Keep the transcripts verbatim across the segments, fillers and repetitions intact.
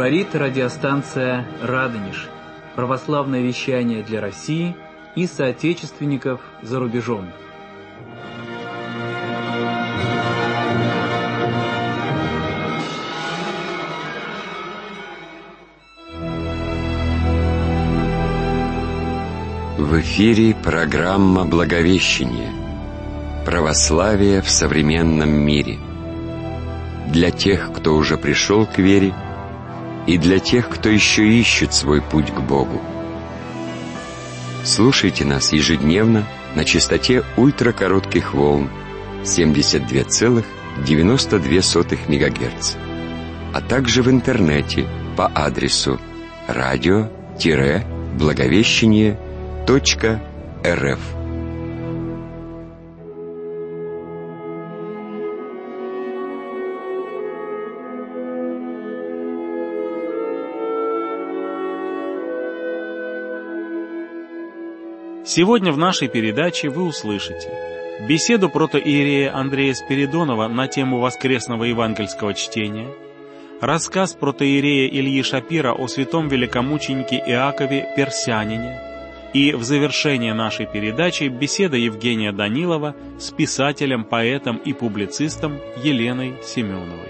Говорит радиостанция «Радонеж». Православное вещание для России и соотечественников за рубежом. В эфире программа «Благовещение. Православие в современном мире». Для тех, кто уже пришел к вере, и для тех, кто еще ищет свой путь к Богу. Слушайте нас ежедневно на частоте ультракоротких волн семьдесят два целых девяносто две сотых мегагерца, а также в интернете по адресу радио-благовещение точка рф. Сегодня в нашей передаче вы услышите беседу протоиерея Андрея Спиридонова на тему воскресного евангельского чтения, рассказ протоиерея Ильи Шапира о святом великомученике Иакове Персянине и в завершение нашей передачи беседа Евгения Данилова с писателем, поэтом и публицистом Еленой Семеновой.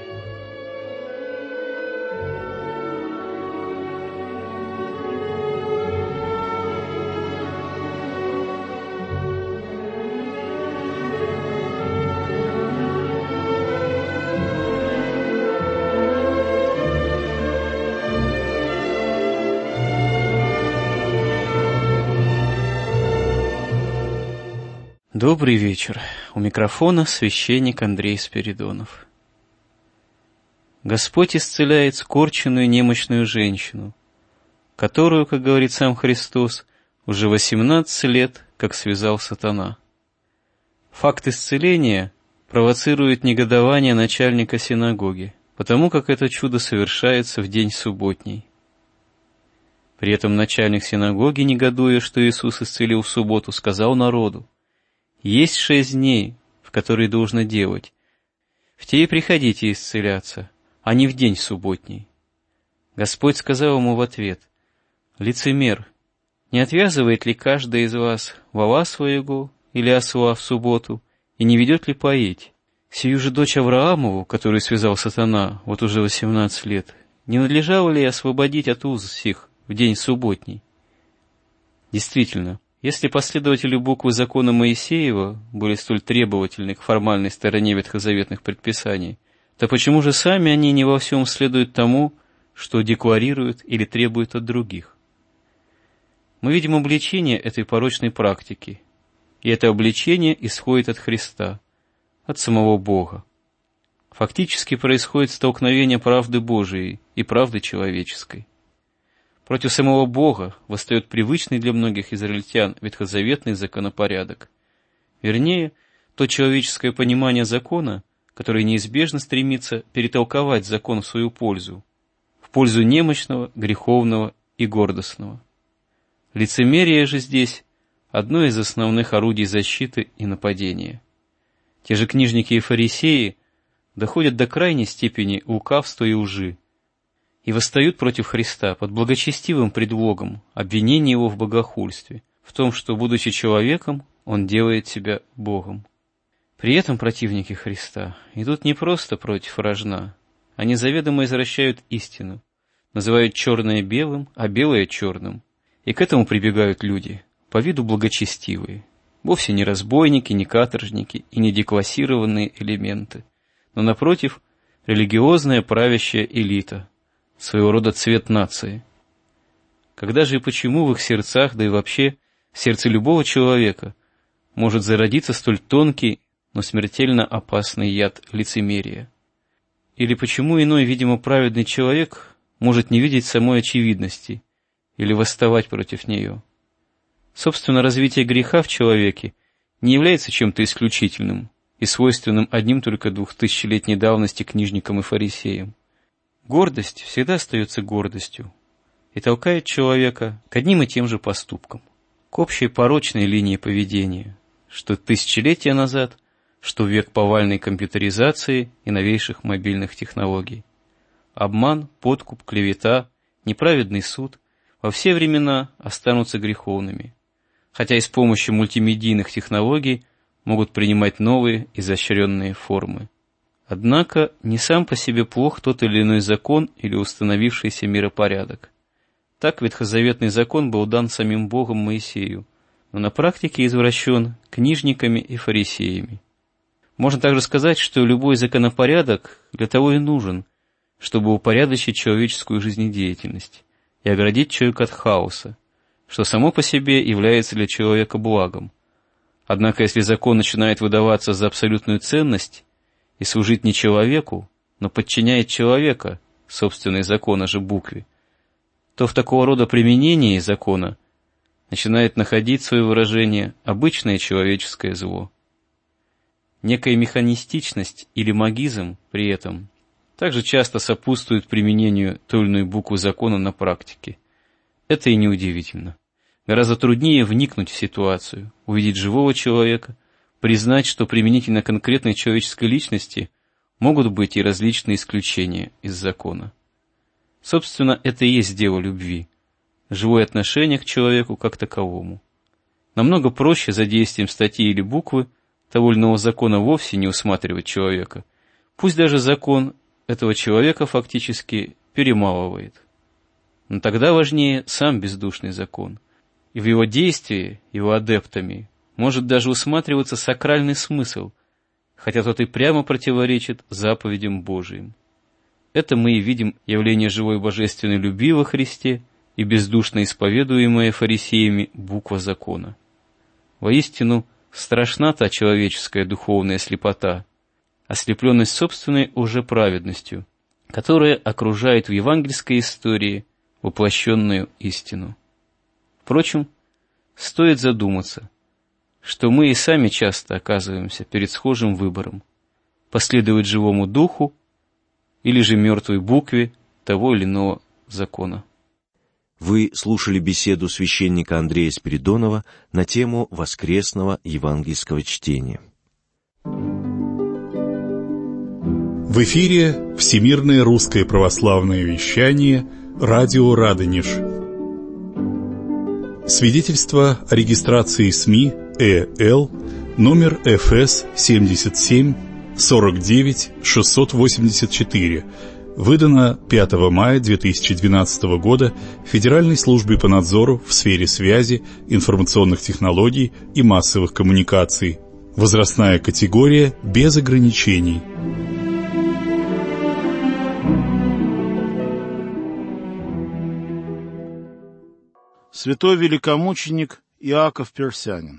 Добрый вечер. У микрофона священник Андрей Спиридонов. Господь исцеляет скорченную немощную женщину, которую, как говорит сам Христос, уже восемнадцать лет как связал сатана. Факт исцеления провоцирует негодование начальника синагоги, потому как это чудо совершается в день субботний. При этом начальник синагоги, негодуя, что Иисус исцелил в субботу, сказал народу: «Есть шесть дней, в которые должно делать. В те и приходите исцеляться, а не в день субботний». Господь сказал ему в ответ: «Лицемер, не отвязывает ли каждый из вас вола своего или осла в субботу, и не ведет ли поить? Сию же дочь Авраамову, которую связал сатана вот уже восемнадцать лет, не надлежало ли освободить от уз сих в день субботний?» Действительно, если последователи буквы закона Моисеева были столь требовательны к формальной стороне ветхозаветных предписаний, то почему же сами они не во всем следуют тому, что декларируют или требуют от других? Мы видим обличение этой порочной практики, и это обличение исходит от Христа, от самого Бога. Фактически происходит столкновение правды Божией и правды человеческой. Против самого Бога восстает привычный для многих израильтян ветхозаветный законопорядок. Вернее, то человеческое понимание закона, которое неизбежно стремится перетолковать закон в свою пользу, в пользу немощного, греховного и гордостного. Лицемерие же здесь одно из основных орудий защиты и нападения. Те же книжники и фарисеи доходят до крайней степени лукавства и лжи, и восстают против Христа под благочестивым предлогом обвинения его в богохульстве, в том, что, будучи человеком, он делает себя Богом. При этом противники Христа идут не просто против рожна, они заведомо извращают истину, называют черное белым, а белое черным, и к этому прибегают люди, по виду благочестивые, вовсе не разбойники, не каторжники и не деклассированные элементы, но, напротив, религиозная правящая элита, своего рода цвет нации. Когда же и почему в их сердцах, да и вообще в сердце любого человека, может зародиться столь тонкий, но смертельно опасный яд лицемерия? Или почему иной, видимо, праведный человек может не видеть самой очевидности или восставать против нее? Собственно, развитие греха в человеке не является чем-то исключительным и свойственным одним только двухтысячелетней давности книжникам и фарисеям. Гордость всегда остается гордостью и толкает человека к одним и тем же поступкам, к общей порочной линии поведения, что тысячелетия назад, что в век повальной компьютеризации и новейших мобильных технологий. обман, подкуп, клевета, неправедный суд во все времена останутся греховными, хотя и с помощью мультимедийных технологий могут принимать новые изощренные формы. Однако не сам по себе плох тот или иной закон или установившийся миропорядок. Так ветхозаветный закон был дан самим Богом Моисею, но на практике извращен книжниками и фарисеями. Можно также сказать, что любой законопорядок для того и нужен, чтобы упорядочить человеческую жизнедеятельность и оградить человека от хаоса, что само по себе является для человека благом. Однако если закон начинает выдаваться за абсолютную ценность и служить не человеку, но подчиняет человека, собственной закона же букве, то в такого рода применении закона начинает находить свое выражение обычное человеческое зло. Некая механистичность или магизм при этом также часто сопутствует применению той или иной буквы закона на практике. Это и неудивительно. Гораздо труднее вникнуть в ситуацию, увидеть живого человека, признать, что применительно конкретной человеческой личности могут быть и различные исключения из закона. Собственно, это и есть дело любви, живое отношение к человеку как таковому. Намного проще за действием статьи или буквы того или иного закона вовсе не усматривать человека, пусть даже закон этого человека фактически перемалывает. Но тогда важнее сам бездушный закон, и в его действии, его адептами, может даже усматриваться сакральный смысл, хотя тот и прямо противоречит заповедям Божиим. Это мы и видим явление живой божественной любви во Христе и бездушно исповедуемая фарисеями буква закона. Воистину, страшна та человеческая духовная слепота, ослепленность собственной уже праведностью, которая окружает в евангельской истории воплощенную истину. Впрочем, стоит задуматься, что мы и сами часто оказываемся перед схожим выбором – последовать живому духу или же мертвой букве того или иного закона. Вы слушали беседу священника Андрея Спиридонова на тему воскресного евангельского чтения. В эфире Всемирное русское православное вещание «Радио Радонеж». Свидетельство о регистрации СМИ ЭЛ номер эф эс семьдесят семь сорок девять шестьсот восемьдесят четыре, выдано пятого мая две тысячи двенадцатого года Федеральной службой по надзору в сфере связи, информационных технологий и массовых коммуникаций. Возрастная категория без ограничений. Святой великомученик Иаков Персянин.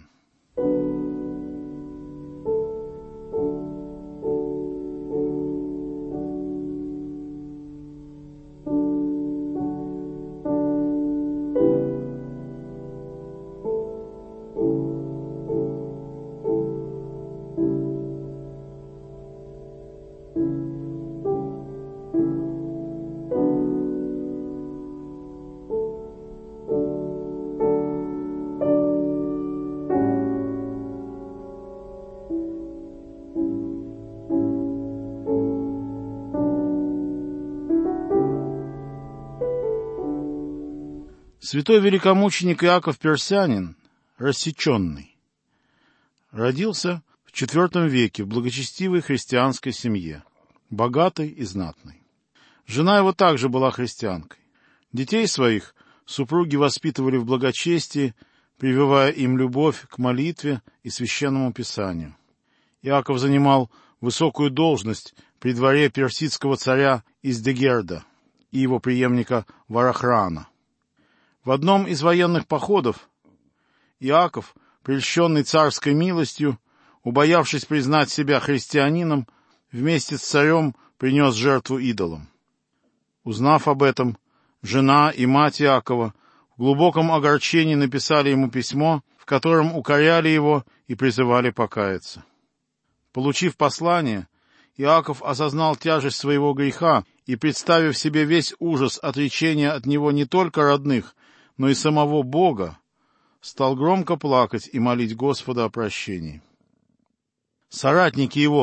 Святой великомученик Иаков Персянин, рассеченный, родился в четвертом веке в благочестивой христианской семье, богатой и знатной. Жена его также была христианкой. Детей своих супруги воспитывали в благочестии, прививая им любовь к молитве и священному писанию. Иаков занимал высокую должность при дворе персидского царя Издегерда и его преемника Варахрана. В одном из военных походов Иаков, прельщенный царской милостью, убоявшись признать себя христианином, вместе с царем принес жертву идолам. Узнав об этом, жена и мать Иакова в глубоком огорчении написали ему письмо, в котором укоряли его и призывали покаяться. Получив послание, Иаков осознал тяжесть своего греха и, представив себе весь ужас отречения от него не только родных, но и самого Бога, стал громко плакать и молить Господа о прощении. Соратники его,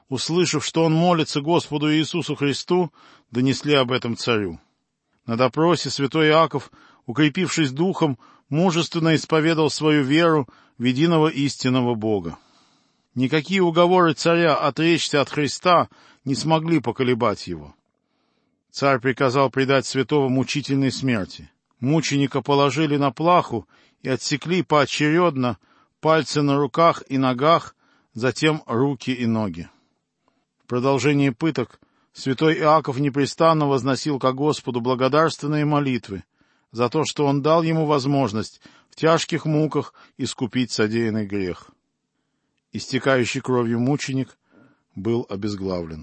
услышав, что он молится Господу Иисусу Христу, донесли об этом царю. На допросе святой Иаков, укрепившись духом, мужественно исповедал свою веру в единого истинного Бога. Никакие уговоры царя отречься от Христа не смогли поколебать его. Царь приказал предать святого мучительной смерти. Мученика положили на плаху и отсекли поочередно пальцы на руках и ногах, затем руки и ноги. В продолжении пыток святой Иаков непрестанно возносил ко Господу благодарственные молитвы за то, что Он дал ему возможность в тяжких муках искупить содеянный грех. Истекающий кровью мученик был обезглавлен.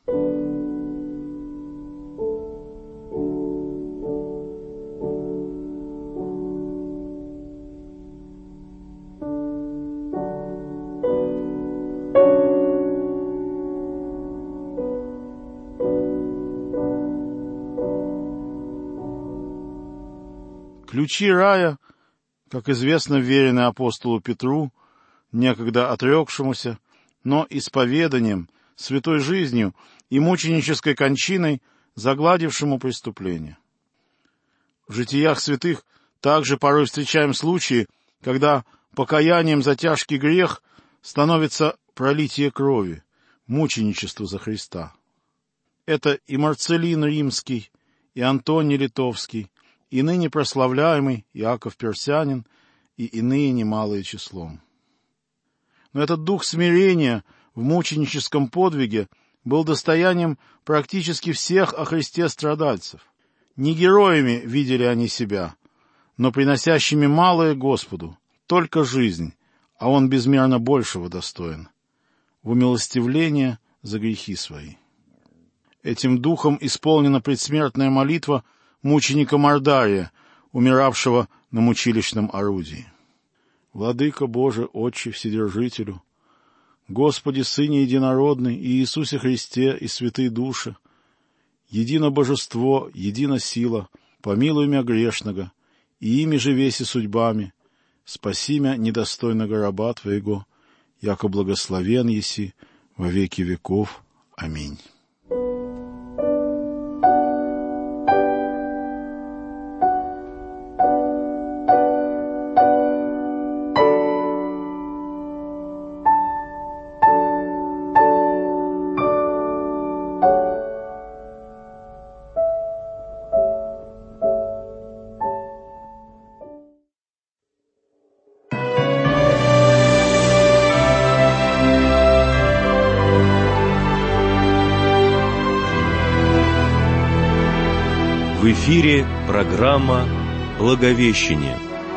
Ключи рая, как известно, вверены апостолу Петру, некогда отрекшемуся, но исповеданием, святой жизнью и мученической кончиной, загладившему преступление. В житиях святых также порой встречаем случаи, когда покаянием за тяжкий грех становится пролитие крови, мученичество за Христа. Это и Марцелин Римский, и Антоний Литовский, и ныне прославляемый Иаков Персянин, и иные немалые числом. Но этот дух смирения в мученическом подвиге был достоянием практически всех о Христе страдальцев. Не героями видели они себя, но приносящими малое Господу, только жизнь, а Он безмерно большего достоин, в умилостивление за грехи свои. Этим духом исполнена предсмертная молитва мученика Мордария, умиравшего на мучилищном орудии. Владыка Божий, Отче Вседержителю, Господи, Сыне Единородный, и Иисусе Христе и святые души, едино божество, едино сила, помилуй мя грешного, и ими же веси судьбами, спаси мя недостойного раба Твоего, яко благословен еси во веки веков. Аминь. В эфире программа «Благовещение».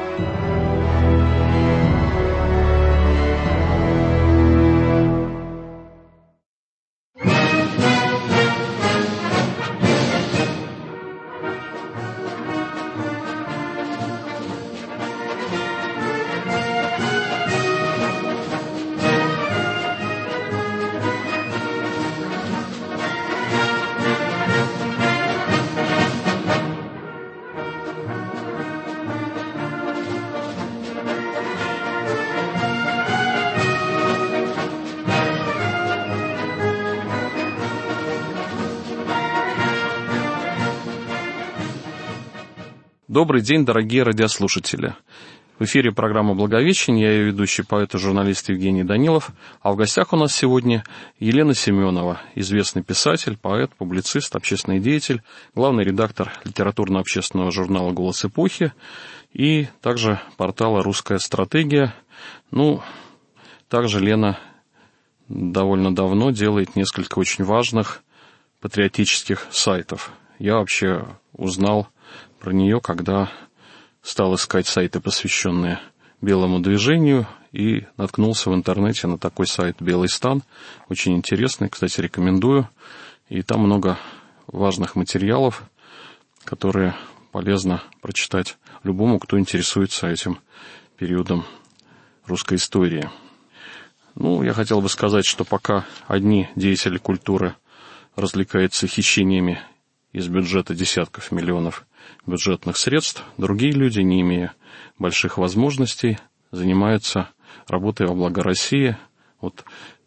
Добрый день, дорогие радиослушатели. В эфире программа «Благовещение», я ее ведущий поэт и журналист Евгений Данилов, а в гостях у нас сегодня Елена Семенова, известный писатель, поэт, публицист, общественный деятель, главный редактор литературно-общественного журнала «Голос эпохи» и также портала «Русская стратегия». Ну, также Лена довольно давно делает несколько очень важных патриотических сайтов. Я вообще узнал про нее, когда стал искать сайты, посвященные белому движению, и наткнулся в интернете на такой сайт «Белый стан». Очень интересный, кстати, рекомендую. И там много важных материалов, которые полезно прочитать любому, кто интересуется этим периодом русской истории. Ну, я хотел бы сказать, что пока одни деятели культуры развлекаются хищениями из бюджета десятков миллионов бюджетных средств, другие люди, не имея больших возможностей, занимаются работой во благо России. Вот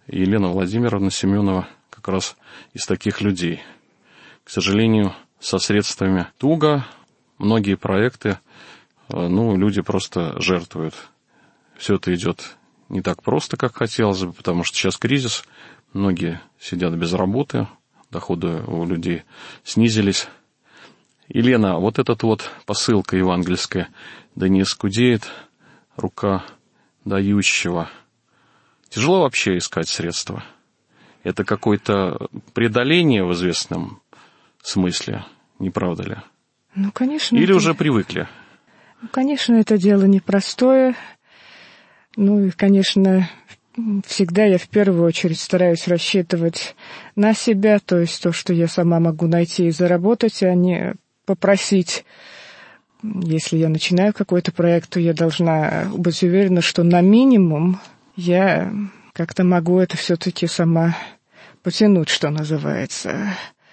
Елена Владимировна Семенова как раз из таких людей. К сожалению, со средствами туго, многие проекты, ну, люди просто жертвуют. Все это идет не так просто, как хотелось бы, потому что сейчас кризис, многие сидят без работы, доходы у людей снизились. Елена, вот этот вот посылка евангельская, да не скудеет рука дающего. Тяжело вообще искать средства. Это какое-то преодоление в известном смысле, не правда ли? Ну, конечно. Или это... уже привыкли? Ну, конечно, это дело непростое. Ну и, конечно, всегда я в первую очередь стараюсь рассчитывать на себя, то есть то, что я сама могу найти и заработать, а не попросить. Если я начинаю какой-то проект, то я должна быть уверена, что на минимум я как-то могу это все-таки сама потянуть, что называется.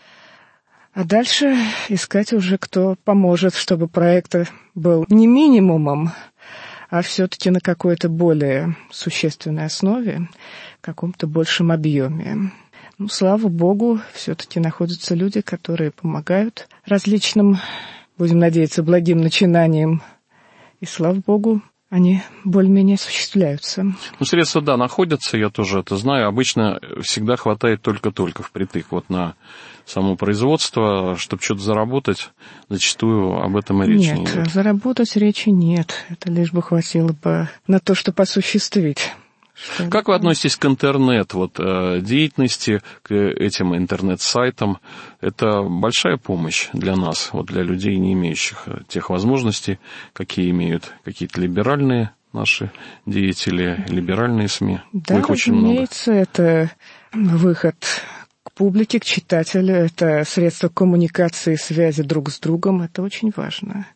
А дальше искать уже, кто поможет, чтобы проект был не минимумом, а все-таки на какой-то более существенной основе, в каком-то большем объеме. Ну, слава богу, все-таки находятся люди, которые помогают различным, будем надеяться, благим начинаниям. И слава богу, они более-менее осуществляются. Ну, средства, да, находятся, я тоже это знаю. Обычно всегда хватает только-только впритык вот на само производство, чтобы что-то заработать, зачастую об этом и речи нет. не Нет, заработать речи нет. Это лишь бы хватило бы на то, чтобы осуществить. Что... Как вы относитесь к интернет-деятельности, к этим интернет-сайтам? Это большая помощь для нас, вот для людей, не имеющих тех возможностей, какие имеют какие-то либеральные наши деятели, либеральные СМИ? Да, их очень разумеется, много. Это выход к публике, к читателю, это средство коммуникации, связи друг с другом, это очень важно.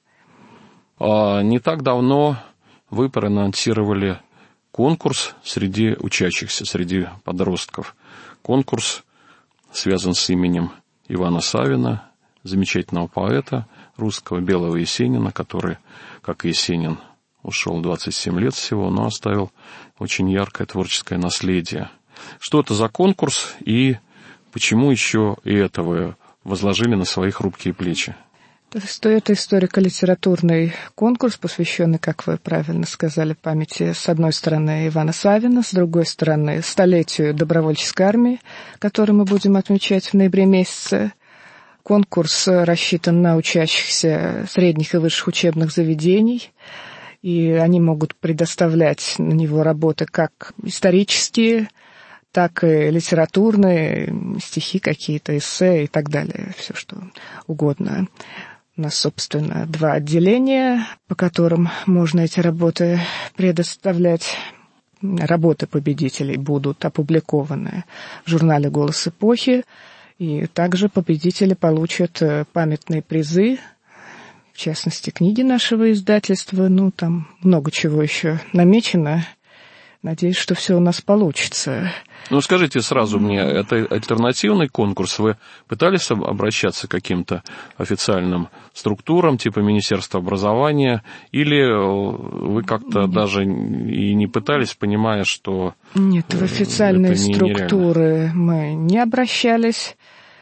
А не так давно вы проанонсировали конкурс среди учащихся, среди подростков. Конкурс связан с именем Ивана Савина, замечательного поэта русского, Белого Есенина, который, как и Есенин, ушел двадцать семь лет всего, но оставил очень яркое творческое наследие. Что это за конкурс и почему еще и это вы возложили на свои хрупкие плечи? Это историко-литературный конкурс, посвященный, как вы правильно сказали, памяти, с одной стороны, Ивана Савина, с другой стороны, столетию добровольческой армии, который мы будем отмечать в ноябре месяце. Конкурс рассчитан на учащихся средних и высших учебных заведений, и они могут предоставлять на него работы как исторические, так и литературные, стихи какие-то, эссе и так далее, все что угодно. У нас, собственно, два отделения, по которым можно эти работы предоставлять. Работы победителей будут опубликованы в журнале «Голос эпохи», и также победители получат памятные призы, в частности, книги нашего издательства. Ну, там много чего еще намечено. Надеюсь, что все у нас получится. Ну, скажите сразу мне, это альтернативный конкурс? Вы пытались обращаться к каким-то официальным структурам, типа Министерства образования, или вы как-то Нет. даже и не пытались, понимая, что... Нет, в официальные структуры мы не обращались.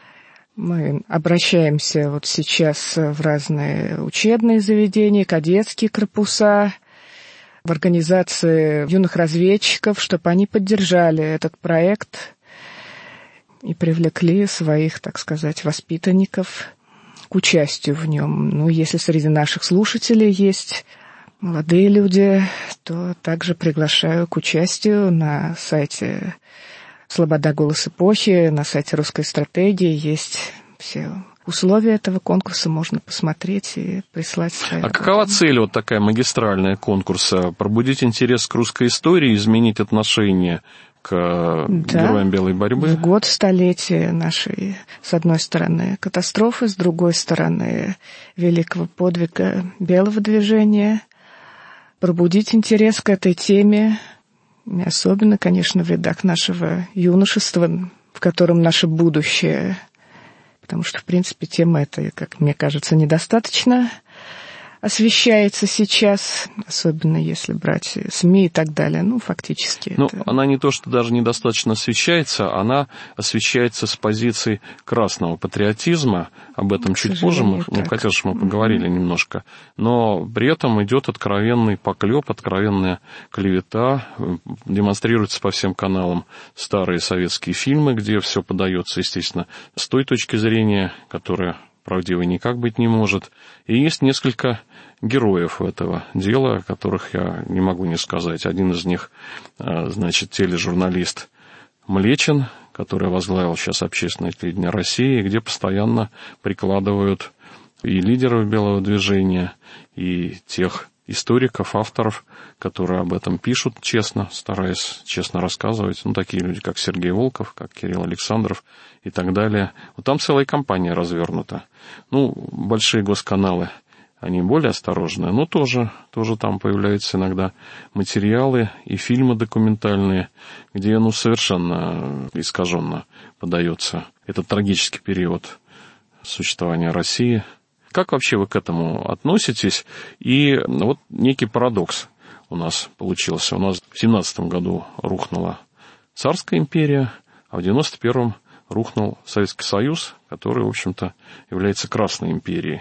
Мы обращаемся вот сейчас в разные учебные заведения, кадетские корпуса, в организации юных разведчиков, чтобы они поддержали этот проект и привлекли своих, так сказать, воспитанников к участию в нем. Ну, если среди наших слушателей есть молодые люди, то также приглашаю к участию на сайте «Слобода. Голос эпохи», на сайте «Русской стратегии» есть все условия этого конкурса, можно посмотреть и прислать свои. А какова цель вот такая магистральная конкурса? Пробудить интерес к русской истории, изменить отношение к да, героям белой борьбы? В год столетия нашей, с одной стороны, катастрофы, с другой стороны, великого подвига белого движения. Пробудить интерес к этой теме, особенно, конечно, в рядах нашего юношества, в котором наше будущее. Потому что, в принципе, тема эта, как мне кажется, недостаточно освещается сейчас, особенно если брать СМИ и так далее. Ну, фактически. Ну, это... она не то, что даже недостаточно освещается, она освещается с позиции красного патриотизма. Об этом К чуть позже мы, ну, хотел, что мы поговорили mm-hmm. немножко. Но при этом идет откровенный поклеп, откровенная клевета. Демонстрируются по всем каналам старые советские фильмы, где все подается, естественно, с той точки зрения, которая правдивой никак быть не может. И есть несколько героев этого дела, о которых я не могу не сказать. Один из них, значит, тележурналист Млечин, который возглавил сейчас общественное телевидение России, где постоянно прикладывают и лидеров белого движения, и тех историков, авторов, которые об этом пишут честно, стараясь честно рассказывать. Ну, такие люди, как Сергей Волков, как Кирилл Александров и так далее. Вот там целая кампания развернута. Ну, большие госканалы, они более осторожные, но тоже, тоже там появляются иногда материалы и фильмы документальные, где, ну, совершенно искаженно подается этот трагический период существования России. Как вообще вы к этому относитесь? И вот некий парадокс у нас получился. У нас в семнадцатом году рухнула Царская империя, а в девяносто первом рухнул Советский Союз, который, в общем-то, является Красной империей.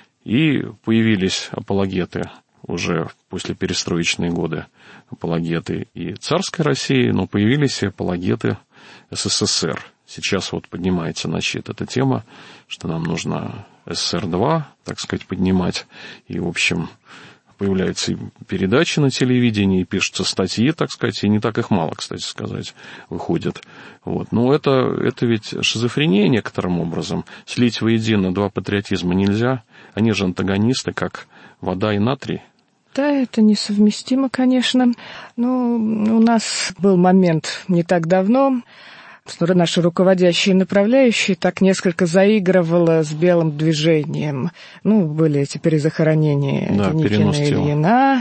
И появились апологеты уже в послеперестроечные годы, апологеты и царской России, но появились и апологеты СССР. Сейчас вот поднимается на щит эта тема, что нам нужно СССР-два, так сказать, поднимать. И, в общем, появляются и передачи на телевидении, и пишутся статьи, так сказать, и не так их мало, кстати сказать, выходят. Вот. Но это, это ведь шизофрения некоторым образом. Слить воедино два патриотизма нельзя. Они же антагонисты, как вода и натрий. Да, это несовместимо, конечно. Но у нас был момент не так давно, наши руководящие направляющие так несколько заигрывало с белым движением. Ну, были эти перезахоронения да, Деникина и Ильина.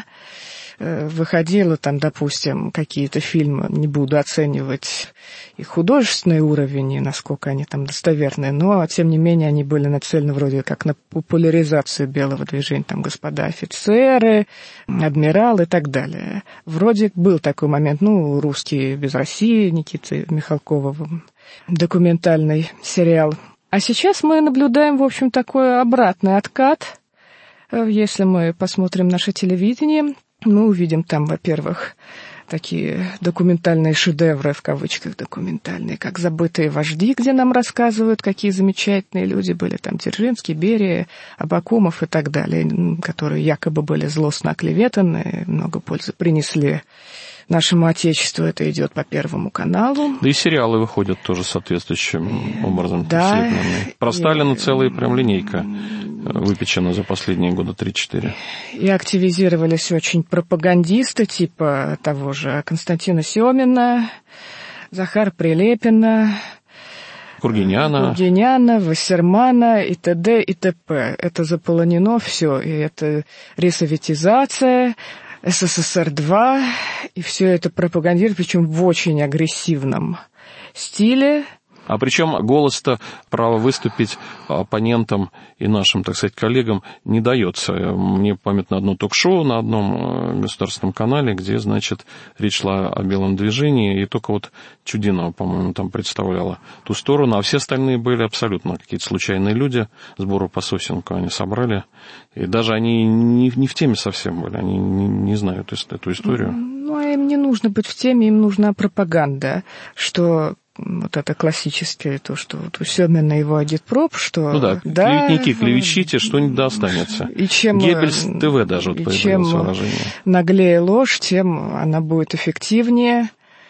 Выходило там, допустим, какие-то фильмы, не буду оценивать их художественный уровень и насколько они там достоверные, но, тем не менее, они были нацелены вроде как на популяризацию белого движения, там, господа офицеры, адмиралы и так далее. Вроде был такой момент, ну, «Русские без России», Никиты Михалкова, документальный сериал. А сейчас мы наблюдаем, в общем, такой обратный откат. Если мы посмотрим наше телевидение, мы увидим там, во-первых, такие документальные шедевры, в кавычках документальные, как «Забытые вожди», где нам рассказывают, какие замечательные люди были там Дзержинский, Берия, Абакумов и так далее, которые якобы были злостно оклеветаны, много пользы принесли нашему Отечеству. Это идет по Первому каналу. Да и сериалы выходят тоже соответствующим образом. Да. Про Сталина и... целая прям линейка выпечена за последние года три-четыре. И активизировались очень пропагандисты, типа того же Константина Семина, Захара Прилепина, Кургиняна, Кургиняна, Вассермана и т.д. и т.п. Это заполонено все, и это ресоветизация, СССР-два, и все это пропагандирует, причем в очень агрессивном стиле. А причем голос-то, право выступить оппонентам и нашим, так сказать, коллегам не дается. Мне памятно одно ток-шоу на одном государственном канале, где, значит, речь шла о белом движении, и только вот Чудинова, по-моему, там представляла ту сторону, а все остальные были абсолютно какие-то случайные люди, сбору по сосенку они собрали, и даже они не, не в теме совсем были, они не, не знают эту историю. Ну, а им не нужно быть в теме, им нужна пропаганда, что... Вот это классическое, то, что вот у Семина его агитпроп, что... Ну да, да клеветники, клевещите, что-нибудь да останется. И чем, Геббельс ТВ даже вот появилось чем выражение. Наглее ложь, тем она будет эффективнее.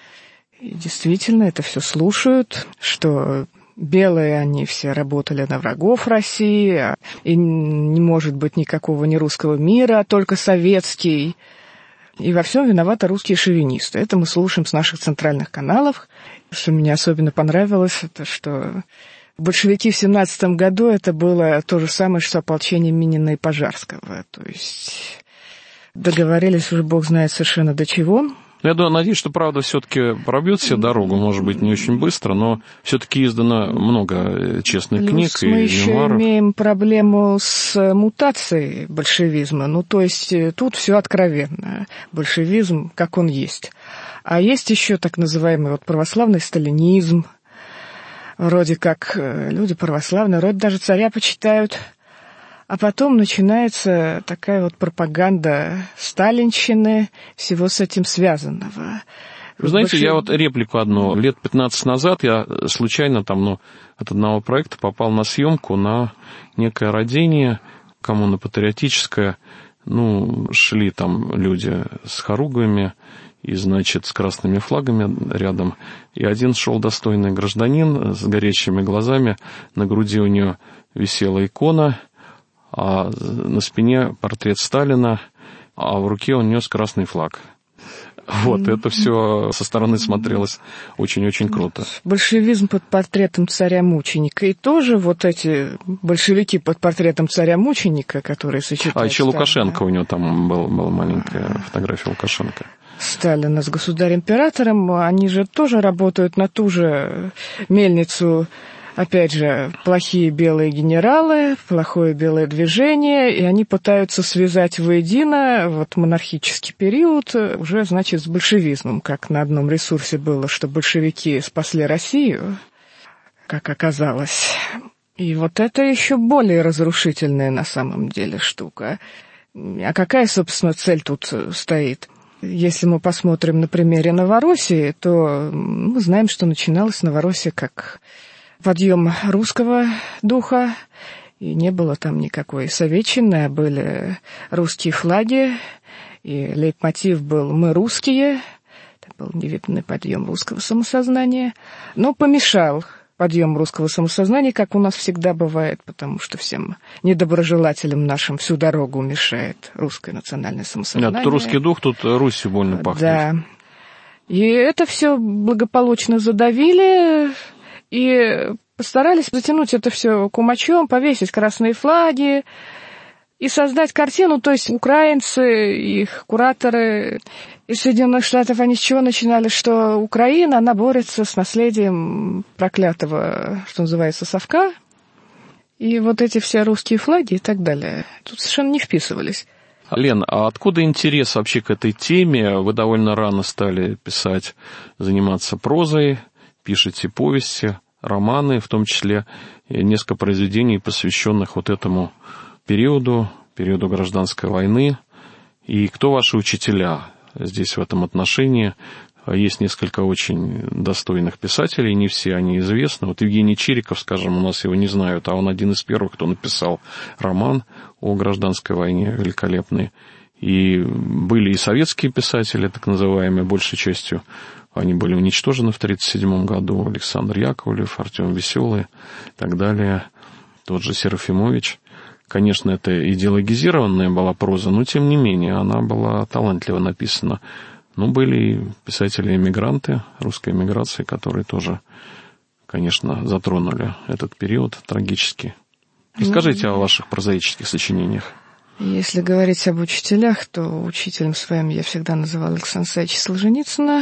И действительно, это все слушают, что белые они все работали на врагов России, и не может быть никакого не русского мира, а только советский. И во всем виноваты русские шовинисты. Это мы слушаем с наших центральных каналов. Что мне особенно понравилось, это что большевики в семнадцатом году это было то же самое, что ополчение Минина и Пожарского. То есть договорились уже бог знает совершенно до чего. Я думаю, надеюсь, что правда все-таки пробьет себе дорогу, может быть, не очень быстро, но все-таки издано много честных Плюс книг и мы еще мемуаров. имеем проблему с мутацией большевизма. Ну, то есть тут все откровенно. Большевизм, как он есть. А есть еще так называемый вот православный сталинизм. Вроде как люди православные, вроде даже царя почитают. А потом начинается такая вот пропаганда сталинщины, всего с этим связанного. Вы знаете, Большой... я вот реплику одну. Лет пятнадцать назад я случайно там, ну, от одного проекта попал на съемку на некое родение коммуно-патриотическое. Ну, шли там люди с хоругвями и, значит, с красными флагами рядом. И один шел достойный гражданин с горящими глазами. На груди у него висела икона, а на спине портрет Сталина, а в руке он нес красный флаг. Вот, mm-hmm. это все со стороны смотрелось очень-очень круто. Большевизм под портретом царя-мученика. И тоже вот эти большевики под портретом царя-мученика, которые сочетают... А еще Сталина. Лукашенко, у него там был, была маленькая фотография Лукашенко. Сталина с государем-императором, они же тоже работают на ту же мельницу. Опять же, плохие белые генералы, плохое белое движение, и они пытаются связать воедино вот монархический период уже, значит, с большевизмом, как на одном ресурсе было, что большевики спасли Россию, как оказалось. И вот это еще более разрушительная на самом деле штука. А какая, собственно, цель тут стоит? Если мы посмотрим на примере Новороссии, то мы знаем, что начиналась Новороссия как... подъем русского духа, и не было там никакой советчины, а были русские флаги, и лейтмотив был «Мы русские», это был невиданный подъем русского самосознания, но помешал подъем русского самосознания, как у нас всегда бывает, потому что всем недоброжелателям нашим всю дорогу мешает русское национальное самосознание. Да, тут русский дух, тут Русью больно пахнет. Да, и это все благополучно задавили, и постарались затянуть это все кумачом, повесить красные флаги и создать картину. То есть украинцы, их кураторы из Соединенных Штатов, они с чего начинали? Что Украина, она борется с наследием проклятого, что называется, совка. И вот эти все русские флаги и так далее тут совершенно не вписывались. Лен, а откуда интерес вообще к этой теме? Вы довольно рано стали писать, заниматься прозой, пишете повести, романы, в том числе несколько произведений, посвященных вот этому периоду, периоду гражданской войны. И кто ваши учителя здесь в этом отношении? Есть несколько очень достойных писателей, не все они известны. Вот Евгений Чириков, скажем, у нас его не знают, а он один из первых, кто написал роман о гражданской войне, великолепный. И были и советские писатели, так называемые, большей частью. Они были уничтожены в тысяча девятьсот тридцать седьмом году. Александр Яковлев, Артем Веселый и так далее. Тот же Серафимович. Конечно, это идеологизированная была проза, но тем не менее она была талантливо написана. Ну, были и писатели-эмигранты русской эмиграции, которые тоже, конечно, затронули этот период трагический. Расскажите ну, о ваших прозаических сочинениях. Если говорить об учителях, то учителем своим я всегда называла Александра Александровича Солженицына.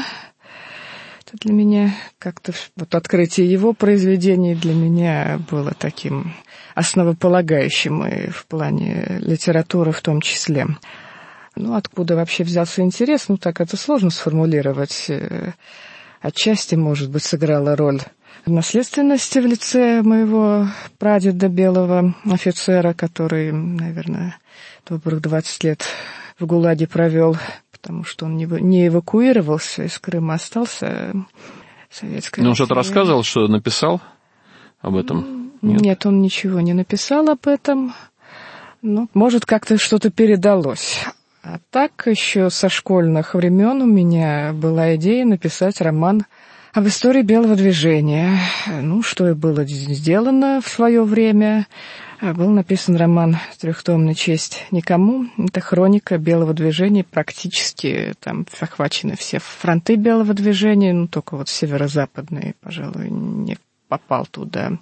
Это для меня как-то... Вот открытие его произведений для меня было таким основополагающим и в плане литературы в том числе. Ну, откуда вообще взялся интерес? Ну, так это сложно сформулировать. Отчасти, может быть, сыграла роль наследственности в лице моего прадеда, белого офицера, который, наверное, добрых двадцать лет в ГУЛАГе провел, потому что он не эвакуировался из Крыма, остался в Советской России. Ну, он что-то рассказывал, что написал об этом? Нет? Нет, он ничего не написал об этом. Ну, может, как-то что-то передалось. А так еще со школьных времен у меня была идея написать роман об истории белого движения. Ну, что и было сделано в свое время. Был написан роман «Трехтомная честь никому». Это хроника белого движения. Практически там охвачены все фронты белого движения. Ну, только вот северо-западный, пожалуй, не попал туда.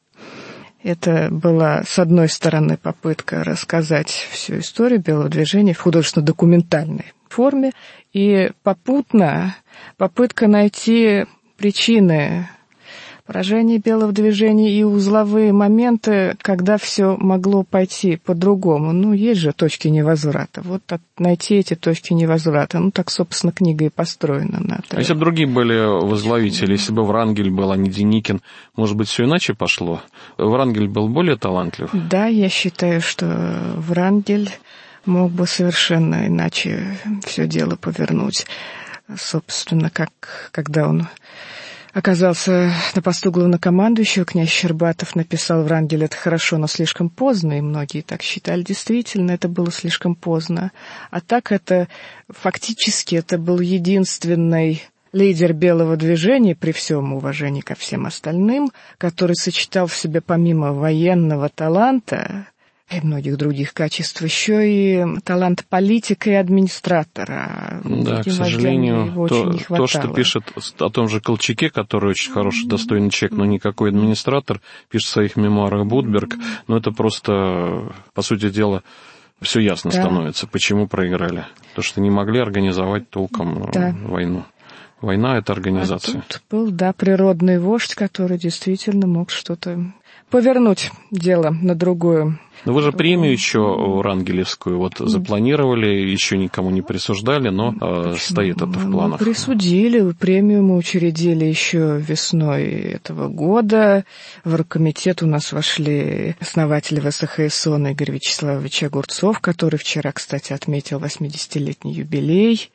Это была, с одной стороны, попытка рассказать всю историю белого движения в художественно-документальной форме, и попутно попытка найти причины поражения белого движения и узловые моменты, когда все могло пойти по-другому. Ну, есть же точки невозврата. Вот найти эти точки невозврата. Ну, так, собственно, книга и построена на это. А если бы другие были возглавители, если бы Врангель был, а не Деникин, может быть, все иначе пошло? Врангель был более талантлив? Да, я считаю, что Врангель мог бы совершенно иначе все дело повернуть. Собственно, как когда он оказался на посту главнокомандующего, князь Щербатов написал: «Врангель — это хорошо, но слишком поздно», и многие так считали. Действительно, это было слишком поздно. А так это фактически это был единственный лидер белого движения, при всем уважении ко всем остальным, который сочетал в себе помимо военного таланта и многих других качеств еще и талант политика и администратора. Да, к сожалению, то, то, что пишет о том же Колчаке, который очень хороший, достойный человек, но никакой администратор, пишет в своих мемуарах Будберг, но это просто, по сути дела, все ясно да. становится, почему проиграли. То, что не могли организовать толком да. войну. Война — это организация. А тут был, да, природный вождь, который действительно мог что-то повернуть дело на другую. Но вы же премию еще Врангелевскую вот запланировали, еще никому не присуждали, но э, стоит это в планах. Мы присудили, премию мы учредили еще весной этого года. В оргкомитет у нас вошли основатели ВСХСОН Игорь Вячеславович Огурцов, который вчера, кстати, отметил восьмидесятилетний юбилей,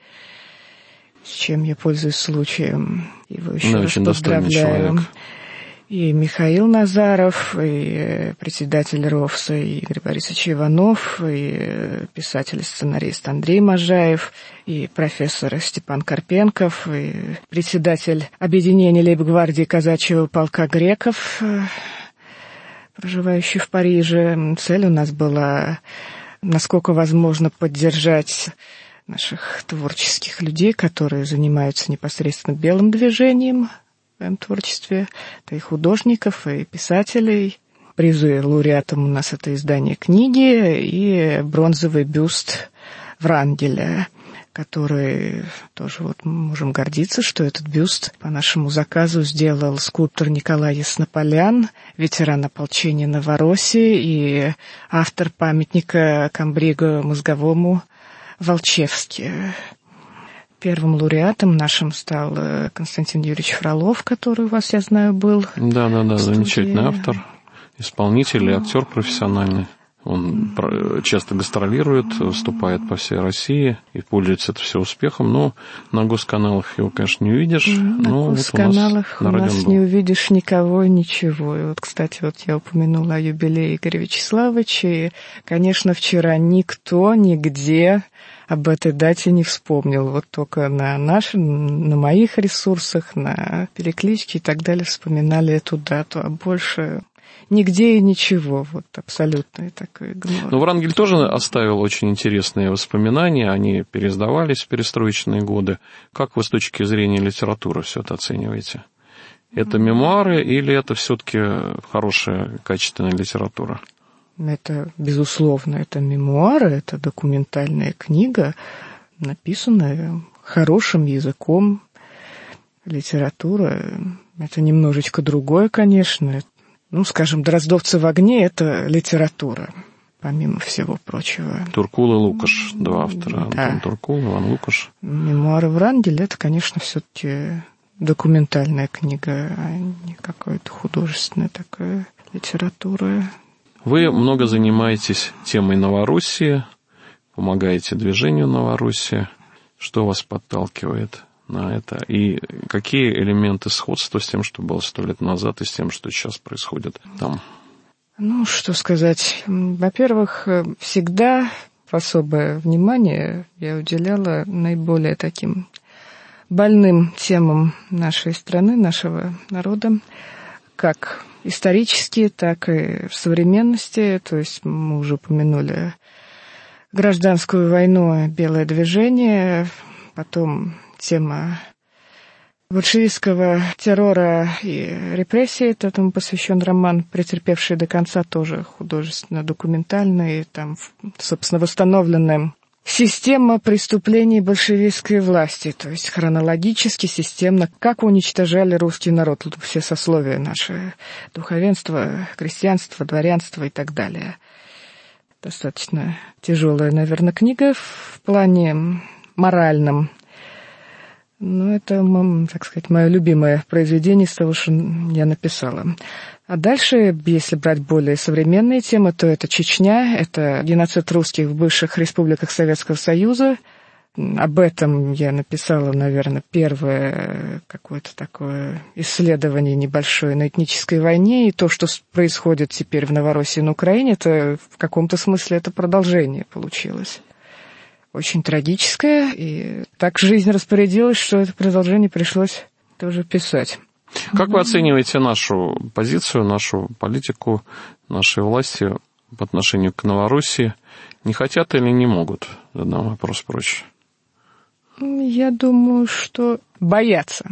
с чем я пользуюсь случаем. Его еще ну, раз очень достойный поздравляю. Человек. И Михаил Назаров, и председатель РОВСа Игорь Борисович Иванов, и писатель и сценарист Андрей Можаев, и профессор Степан Карпенков, и председатель объединения лейб-гвардии казачьего полка Греков, проживающий в Париже. Цель у нас была, насколько возможно, поддержать наших творческих людей, которые занимаются непосредственно белым движением в своем творчестве. Это и художников, и писателей. Призы лауреатом у нас это издание книги и бронзовый бюст Врангеля, который тоже вот мы можем гордиться, что этот бюст по нашему заказу сделал скульптор Николай Яснополян, ветеран ополчения Новороссии и автор памятника комбригу мозговому Волчевский. Первым лауреатом нашим стал Константин Юрьевич Фролов, который у вас, я знаю, был. Да, да, да, замечательный автор, исполнитель и актер профессиональный. Он часто гастролирует, выступает по всей России и пользуется это все успехом. Но на госканалах его, конечно, не увидишь. На но госканалах вот у нас, у нас не увидишь никого, ничего. И вот, кстати, вот я упомянула о юбилее Игоря Вячеславовича. И, конечно, вчера никто, нигде об этой дате не вспомнил. Вот только на наших, на моих ресурсах, на перекличке и так далее вспоминали эту дату. А больше нигде и ничего. Вот абсолютно такой игнор. Но Врангель тоже оставил очень интересные воспоминания. Они переиздавались в перестроечные годы. Как вы с точки зрения литературы все это оцениваете? Это мемуары или это все-таки хорошая, качественная литература? Это, безусловно, это мемуары, это документальная книга, написанная хорошим языком. Литература — это немножечко другое, конечно. Ну, скажем, «Дроздовцы в огне» — это литература, помимо всего прочего. Туркул и Лукаш, два автора. Да. Антон Туркул, Иван Лукаш. Мемуары Врангеля — это, конечно, все-таки документальная книга, а не какая-то художественная такая литература. Вы много занимаетесь темой Новороссии, помогаете движению Новороссии. Что вас подталкивает на это? И какие элементы сходства с тем, что было сто лет назад, и с тем, что сейчас происходит там? Ну, что сказать. Во-первых, всегда особое внимание я уделяла наиболее таким больным темам нашей страны, нашего народа, как исторические, так и в современности. То есть мы уже упомянули гражданскую войну, белое движение, потом тема большевистского террора и репрессий. Этому посвящен роман «Претерпевший до конца», тоже художественно-документальный. Там, собственно, восстановлены система преступлений большевистской власти, то есть хронологически, системно, как уничтожали русский народ, тут все сословия наши, духовенство, крестьянство, дворянство и так далее. Достаточно тяжелая, наверное, книга в плане моральном. Но это, так сказать, мое любимое произведение из того, что я написала. А дальше, если брать более современные темы, то это Чечня, это геноцид русских в бывших республиках Советского Союза. Об этом я написала, наверное, первое какое-то такое исследование небольшое на этнической войне. И то, что происходит теперь в Новороссии и на Украине, это в каком-то смысле это продолжение получилось. Очень трагическое. И так жизнь распорядилась, что это продолжение пришлось тоже писать. Как вы оцениваете нашу позицию, нашу политику, нашей власти по отношению к Новороссии? Не хотят или не могут? Задам вопрос проще. Я думаю, что боятся.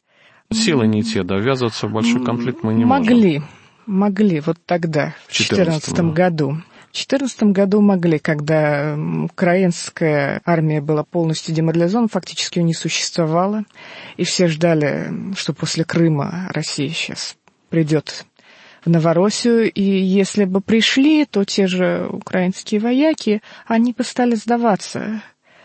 Силы не те, да, ввязываться в большой конфликт мы не могли, можем. Могли, могли, вот тогда, в две тысячи четырнадцатом году. В две тысячи четырнадцатом году могли, когда украинская армия была полностью деморализована, фактически не существовала, и все ждали, что после Крыма Россия сейчас придет в Новороссию, и если бы пришли, то те же украинские вояки, они бы стали сдаваться.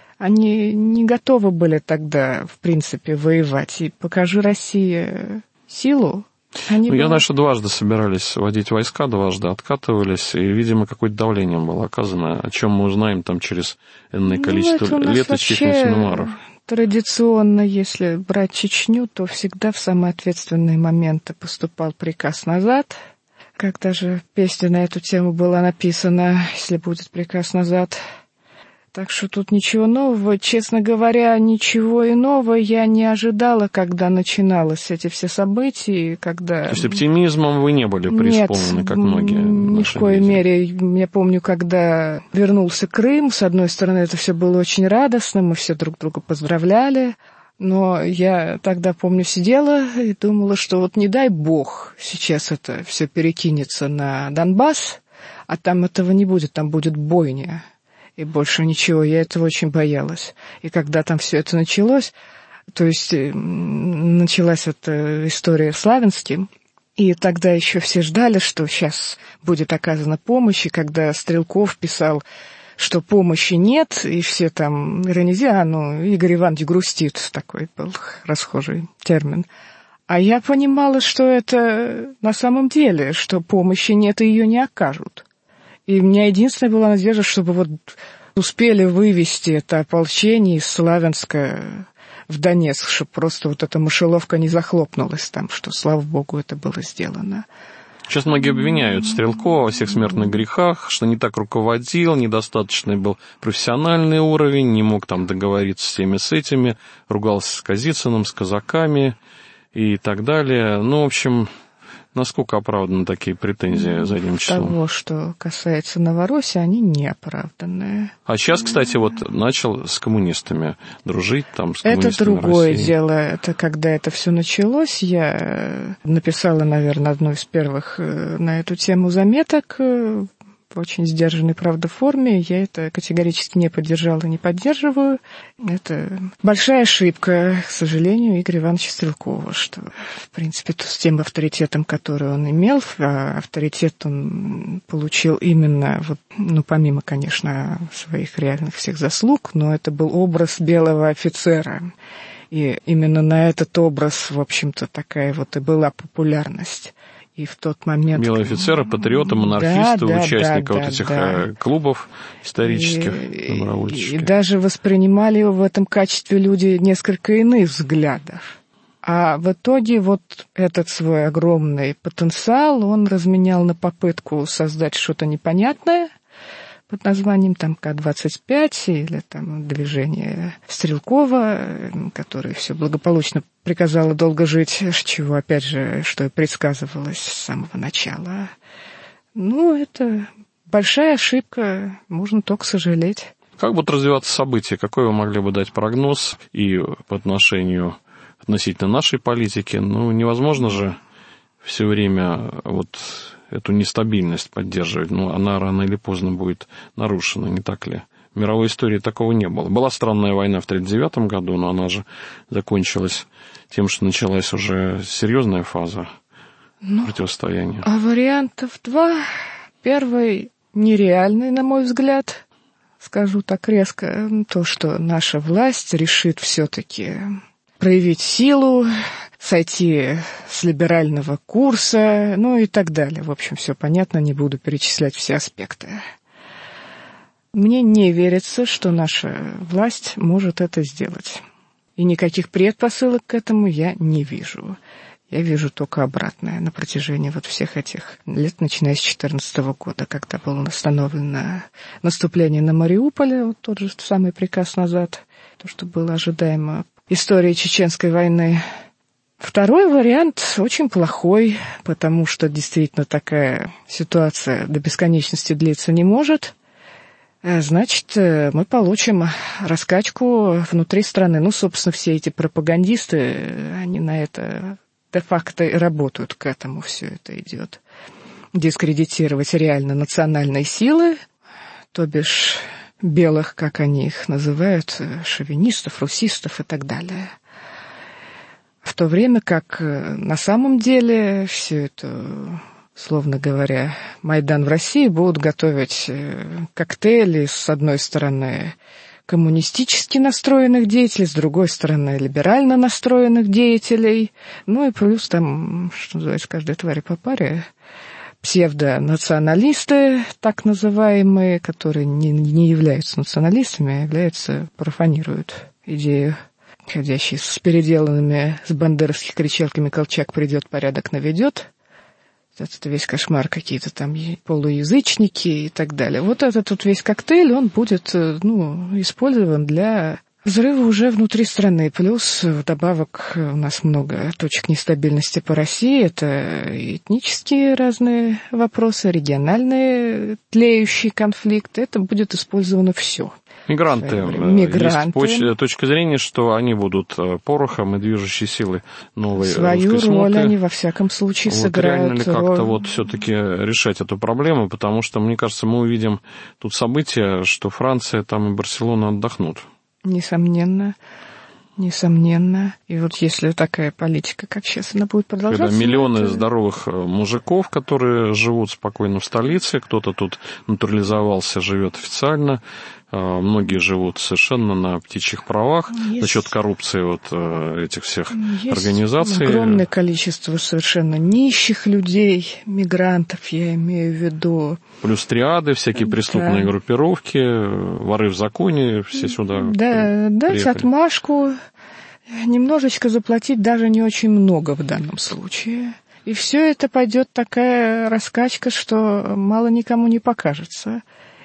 Они не готовы были тогда, в принципе, воевать. И покажи России силу. Они Я бы... знаю, что дважды собирались вводить войска, дважды откатывались, и, видимо, какое-то давление было оказано, о чем мы узнаем там через энное количество ну, лет из численных мемуаров. Традиционно, если брать Чечню, то всегда в самые ответственные моменты поступал приказ назад. Как даже песня на эту тему была написана, если будет приказ назад. Так что тут ничего нового. Честно говоря, ничего иного я не ожидала, когда начиналось эти все события, когда... То есть оптимизмом вы не были преисполнены, Нет, как многие? Ни в коей мере. Я помню, когда вернулся Крым, с одной стороны, это все было очень радостно, мы все друг друга поздравляли, но я тогда, помню, сидела и думала, что вот не дай бог сейчас это все перекинется на Донбасс, а там этого не будет, там будет бойня. И больше ничего, я этого очень боялась. И когда там все это началось, то есть началась эта история с Славянским, и тогда еще все ждали, что сейчас будет оказана помощь, и когда Стрелков писал, что помощи нет, и все там иронизировали, а, ну, Игорь Иванович грустит, такой был расхожий термин. А я понимала, что это на самом деле, что помощи нет, и ее не окажут. И у меня единственная была надежда, чтобы вот успели вывести это ополчение из Славянска в Донецк, чтобы просто вот эта мышеловка не захлопнулась там, что, слава богу, это было сделано. Сейчас многие обвиняют Стрелкова во всех смертных грехах, что не так руководил, недостаточный был профессиональный уровень, не мог там договориться с теми, с этими, ругался с Казицыным, с казаками и так далее. Ну, в общем... Насколько оправданы такие претензии задним числом? Того, что касается Новороссии, они не оправданные. А сейчас, кстати, вот начал с коммунистами дружить, там, с коммунистами Это другое России. дело. Это когда это все началось, я написала, наверное, одну из первых на эту тему заметок в очень сдержанной, правда, форме. Я это категорически не поддержала и не поддерживаю. Это большая ошибка, к сожалению, Игоря Ивановича Стрелкова, что, в принципе, с тем авторитетом, который он имел, а авторитет он получил именно, вот, ну, помимо, конечно, своих реальных всех заслуг, но это был образ белого офицера. И именно на этот образ, в общем-то, такая вот и была популярность. И в тот момент... Белые офицеры, патриоты, монархисты, да, да, участники да, вот этих да. клубов исторических, и, добровольческих. И даже воспринимали его в этом качестве люди несколько иных взглядов. А в итоге вот этот свой огромный потенциал он разменял на попытку создать что-то непонятное под названием там Ка двадцать пять или там движение Стрелкова, которое все благополучно приказало долго жить, чего, опять же, что и предсказывалось с самого начала. Ну, это большая ошибка, можно только сожалеть. Как будут развиваться события? Какой вы могли бы дать прогноз и по отношению относительно нашей политики? Ну, невозможно же все время вот эту нестабильность поддерживать. Ну, она рано или поздно будет нарушена, не так ли? В мировой истории такого не было. Была странная война в тридцать девятом году, но она же закончилась тем, что началась уже серьезная фаза ну, противостояния. А вариантов два. Первый нереальный, на мой взгляд, скажу так резко, то, что наша власть решит все-таки проявить силу, сойти с либерального курса, ну и так далее. В общем, все понятно, не буду перечислять все аспекты. Мне не верится, что наша власть может это сделать. И никаких предпосылок к этому я не вижу. Я вижу только обратное на протяжении вот всех этих лет, начиная с две тысячи четырнадцатого года, когда было установлено наступление на Мариуполь, вот тот же самый приказ назад, то, что было ожидаемо. История Чеченской войны. Второй вариант очень плохой, потому что действительно такая ситуация до бесконечности длиться не может. Значит, мы получим раскачку внутри страны. Ну, собственно, все эти пропагандисты, они на это де-факто и работают, к этому все это идет. Дискредитировать реально национальные силы, то бишь белых, как они их называют, шовинистов, русистов и так далее. В то время как на самом деле все это, словно говоря, Майдан в России будут готовить коктейли с одной стороны коммунистически настроенных деятелей, с другой стороны либерально настроенных деятелей, ну и плюс там, что называется, каждой твари по паре, псевдонационалисты, так называемые, которые не, не являются националистами, а являются, профанируют идею, ходящие с переделанными, с бандеровских кричалками «Колчак придет, порядок наведет». Это весь кошмар, какие-то там полуязычники и так далее. Вот этот вот весь коктейль, он будет, ну, использован для взрыва уже внутри страны. Плюс вдобавок у нас много точек нестабильности по России. Это этнические разные вопросы, региональные тлеющие конфликты. Это будет использовано все. Мигранты. Мигранты. Есть точка зрения, что они будут порохом и движущей силой новой Свою русской роль смуты. Они во всяком случае вот сыграют. Реально ли как-то вот все-таки решать эту проблему, потому что, мне кажется, мы увидим тут события, что Франция там и Барселона отдохнут. Несомненно. Несомненно. И вот если такая политика, как сейчас, она будет продолжаться... Когда миллионы это... здоровых мужиков, которые живут спокойно в столице, кто-то тут натурализовался, живет официально, многие живут совершенно на птичьих правах есть... за счет коррупции вот этих всех есть организаций. Огромное количество совершенно нищих людей, мигрантов, я имею в виду. Плюс триады, всякие преступные да. группировки, воры в законе, все сюда Да, при... дать приехали. Отмашку, немножечко заплатить даже не очень много в данном случае. И все это пойдет такая раскачка, что мало никому не покажется.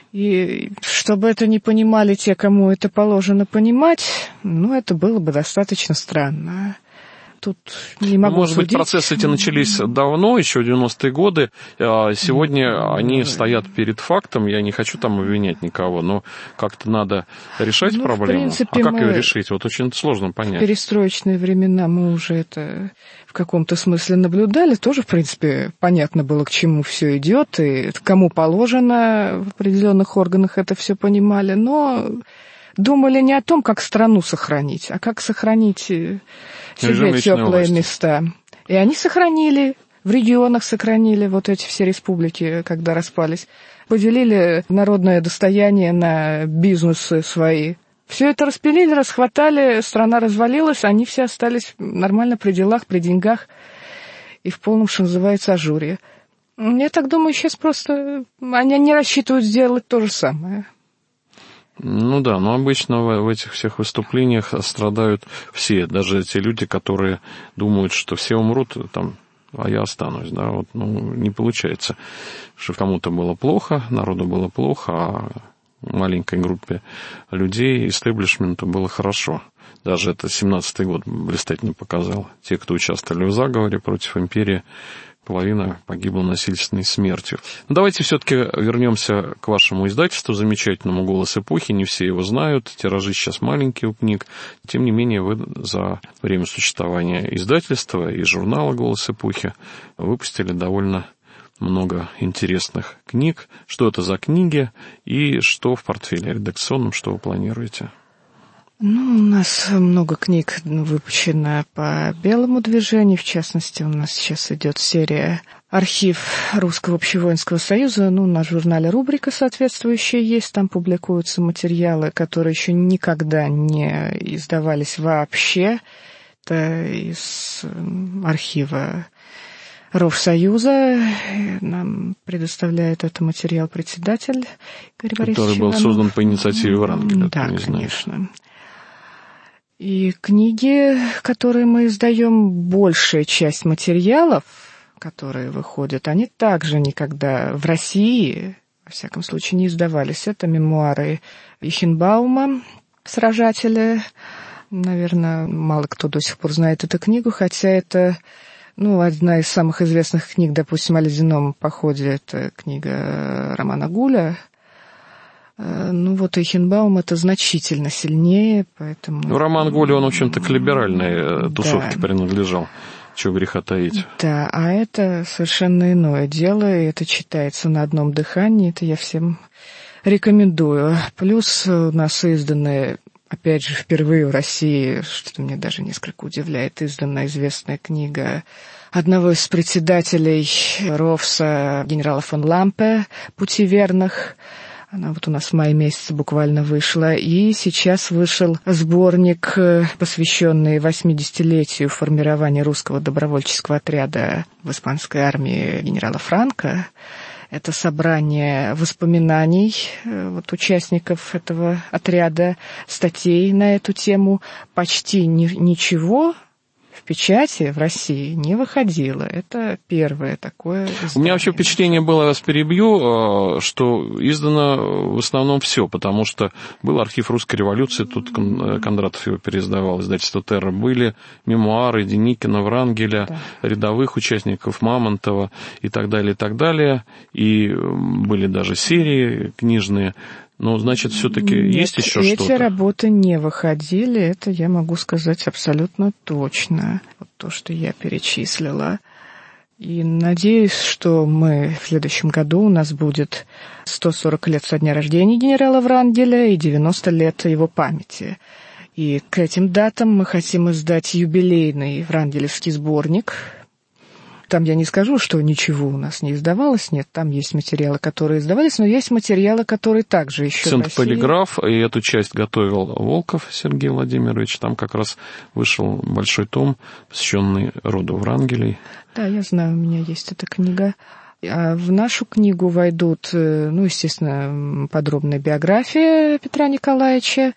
И чтобы это не понимали те, кому это положено понимать, ну, это было бы достаточно странно. Тут не могу Может судить. быть, процессы эти начались давно, еще в девяностые годы. Сегодня mm-hmm. они стоят перед фактом. Я не хочу там обвинять никого, но как-то надо решать ну, проблему. В принципе, а как ее решить? Вот очень сложно понять. В перестроечные времена мы уже это в каком-то смысле наблюдали. Тоже, в принципе, понятно было, к чему все идет, и кому положено в определенных органах это все понимали. Но думали не о том, как страну сохранить, а как сохранить себе теплые места. И они сохранили, в регионах сохранили вот эти все республики, когда распались. Поделили народное достояние на бизнесы свои. Все это распилили, расхватали, страна развалилась, они все остались нормально при делах, при деньгах и в полном, что называется, ажуре. Я так думаю, сейчас просто они не рассчитывают сделать то же самое. Ну да, но обычно в этих всех выступлениях страдают все, даже те люди, которые думают, что все умрут, там, а я останусь, да, вот, ну, не получается, что кому-то было плохо, народу было плохо, а маленькой группе людей, истеблишменту было хорошо. Даже это семнадцатый год блистательно показал. Те, кто участвовали в заговоре против империи, половина погибла насильственной смертью. Но давайте все-таки вернемся к вашему издательству, замечательному «Голос эпохи». Не все его знают, тиражи сейчас маленькие у книг. Тем не менее, вы за время существования издательства и журнала «Голос эпохи» выпустили довольно много интересных книг. Что это за книги и что в портфеле редакционном, что вы планируете? Ну, у нас много книг выпущено по белому движению. В частности, у нас сейчас идет серия «Архив Русского общевоинского союза». Ну, на журнале рубрика соответствующая есть. Там публикуются материалы, которые еще никогда не издавались вообще. Это из архива Ровсоюза. Нам предоставляет этот материал председатель Игорь Борисович Который был Иванов. создан по инициативе Врангеля. Да, конечно. И книги, которые мы издаем, большая часть материалов, которые выходят, они также никогда в России, во всяком случае, не издавались. Это мемуары Ихенбаума, сражателя. Наверное, мало кто до сих пор знает эту книгу, хотя это, ну, одна из самых известных книг, допустим, о ледяном походе, это книга Романа Гуля. Ну, вот Ихенбаум это значительно сильнее, поэтому... Ну, Роман Гуля, он, в общем-то, к либеральной тусовке да. принадлежал. Чего греха таить. Да, а это совершенно иное дело, и это читается на одном дыхании, это я всем рекомендую. Плюс у нас изданы, опять же, впервые в России, что меня даже несколько удивляет, издана известная книга одного из председателей РОВСа, генерала фон Лампе «Пути верных». Она вот у нас в мае месяце буквально вышла. И сейчас вышел сборник, посвященный восьмидесятилетию формирования русского добровольческого отряда в испанской армии генерала Франко. Это собрание воспоминаний вот, участников этого отряда, статей на эту тему. Почти ни, ничего в печати в России не выходило. Это первое такое издание. У меня вообще впечатление было, я вас перебью, что издано в основном все, потому что был архив русской революции, тут Кондратов его переиздавал, издательство «Терра», были мемуары Деникина, Врангеля, да. рядовых участников Мамонтова и так далее, и так далее. И были даже серии книжные. Ну, значит, все-таки Нет, есть еще эти что-то? Эти работы не выходили, это я могу сказать абсолютно точно. Вот то, что я перечислила. И надеюсь, что мы в следующем году у нас будет сто сорок лет со дня рождения генерала Врангеля и девяносто лет его памяти. И к этим датам мы хотим издать юбилейный врангелевский сборник. Там я не скажу, что ничего у нас не издавалось, нет, там есть материалы, которые издавались, но есть материалы, которые также еще в России. Центполиграф, и эту часть готовил Волков Сергей Владимирович, там как раз вышел большой том, посвященный роду Врангелей. Да, я знаю, у меня есть эта книга. А в нашу книгу войдут, ну, естественно, подробная биография Петра Николаевича,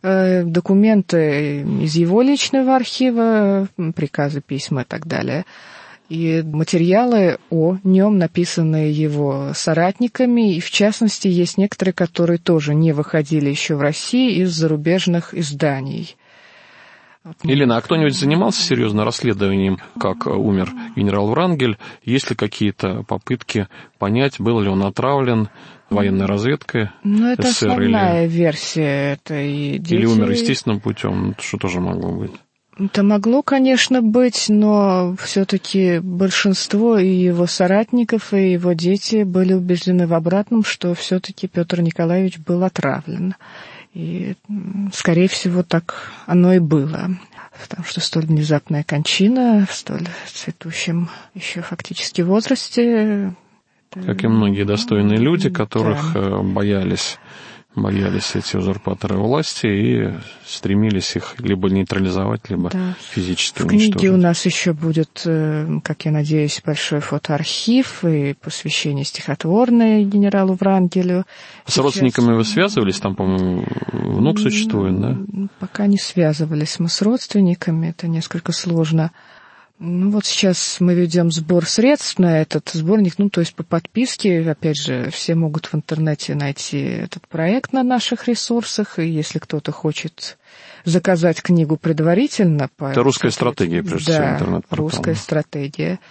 документы из его личного архива, приказы, письма и так далее. И материалы о нем, написанные его соратниками, и в частности есть некоторые, которые тоже не выходили еще в России из зарубежных изданий. Елена, а кто-нибудь занимался серьезно расследованием, как умер генерал Врангель? Есть ли какие-то попытки понять, был ли он отравлен военной разведкой? Ну, это СССР, основная или... версия. Это и дети... Или умер естественным путем, что тоже могло быть? Это могло, конечно, быть, но все-таки большинство и его соратников, и его дети были убеждены в обратном, что все-таки Петр Николаевич был отравлен. И, скорее всего, так оно и было. Потому что столь внезапная кончина в столь цветущем еще фактически возрасте. Как и многие достойные люди, которых да. боялись. боялись эти узурпаторы власти и стремились их либо нейтрализовать, либо да. физически уничтожить. В книге у нас еще будет, как я надеюсь, большой фотоархив и посвящение стихотворной генералу Врангелю. С Сейчас... родственниками вы связывались? Там, по-моему, внук существует, да? Пока не связывались мы с родственниками, это несколько сложно. Ну вот сейчас мы ведем сбор средств на этот сборник, ну то есть по подписке, опять же, все могут в интернете найти этот проект на наших ресурсах, и если кто-то хочет заказать книгу предварительно... По... Это русская стратегия, прежде всего, да, интернет-портал. Русская стратегия.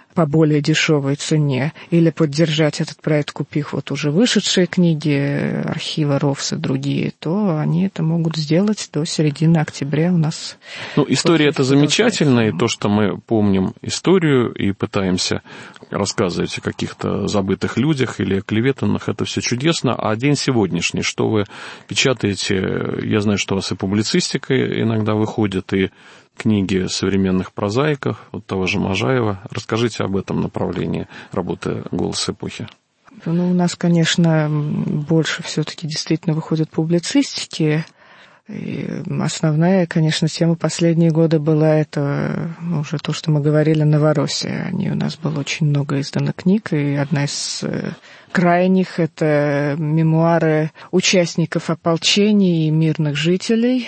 по более дешевой цене, или поддержать этот проект, купив вот уже вышедшие книги архива РОВС и другие, то они это могут сделать до середины октября у нас. Ну, история это замечательная, и то, что мы помним историю и пытаемся рассказывать о каких-то забытых людях или оклеветанных, это все чудесно. А день сегодняшний, что вы печатаете? Я знаю, что у вас и публицистика иногда выходит, и книги современных прозаиков, вот того же Можаева. Расскажите об этом направлении работы «Голос эпохи». Ну, у нас, конечно, больше все-таки действительно выходит публицистики. И основная, конечно, тема последние годы была это уже то, что мы говорили, Новороссия. Они, у нас было очень много издано книг, и одна из крайних — это мемуары участников ополчений и мирных жителей